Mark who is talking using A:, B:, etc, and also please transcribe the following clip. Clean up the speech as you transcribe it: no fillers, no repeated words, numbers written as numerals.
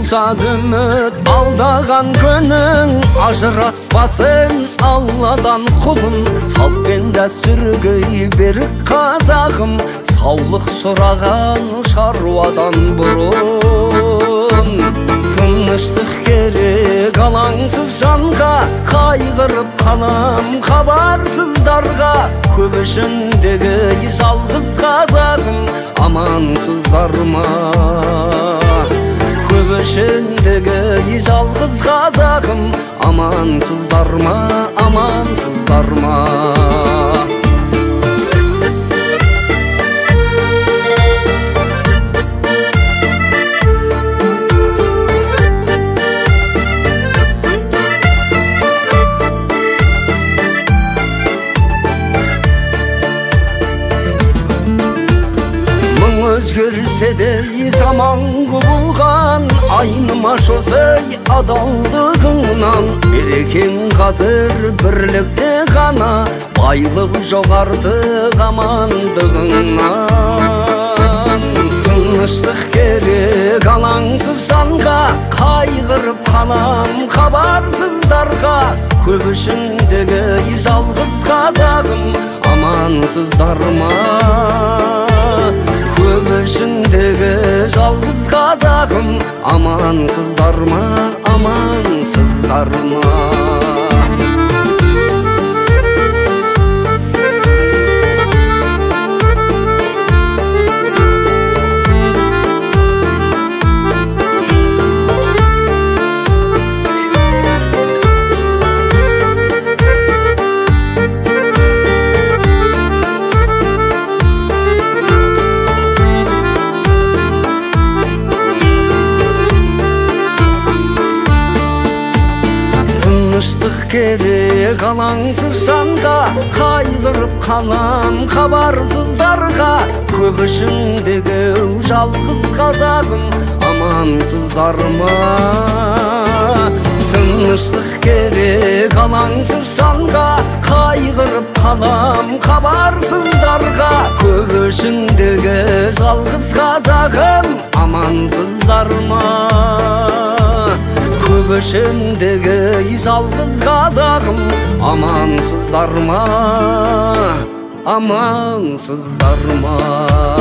A: Ансат үміт алдаған күнің, ажыратпасын Алладан құлын. Салт пен дәстүрге берік қазағым, саулық сұраған шаруадан бұрын. Тыныштық керек алаңсыз жанға, қайғырып қалам хабарсыздарға. Көп ішіндегі жалғыз қазағым, амансыздар ма? Көп ішіндегі жалғыз қазағым, амансыздар ма, амансыздар ма? Өзгерсе де заман құбылған, айнымаш осы адалдығыңнан. Берекең қазір бірлікте ғана, байлық жоқ артық амандығыңнан. Тыныштық керек алаңсыз жанға, қайғырып қалам хабарсыздарға. Көп ішіндегі жалғыз қазағым, амансыздар ма? Көп ішіндегі жалғыз қазағым, амансыздар ма, амансыздар ма? Тыныштық керек алаңсыз жанға, қайғырып қалам хабарсыздарға. Көп ішіндегі жалғыз қазағым, амансыздар ма? Тыныштық керек алаңсыз жанға, қайғырып қалам хабарсыздарға. Көп ішіндегі жалғыз қазағым, амансыздар ма? Көп ішіндегі жалғыз қазағым, амансыздар ма, амансыздар ма?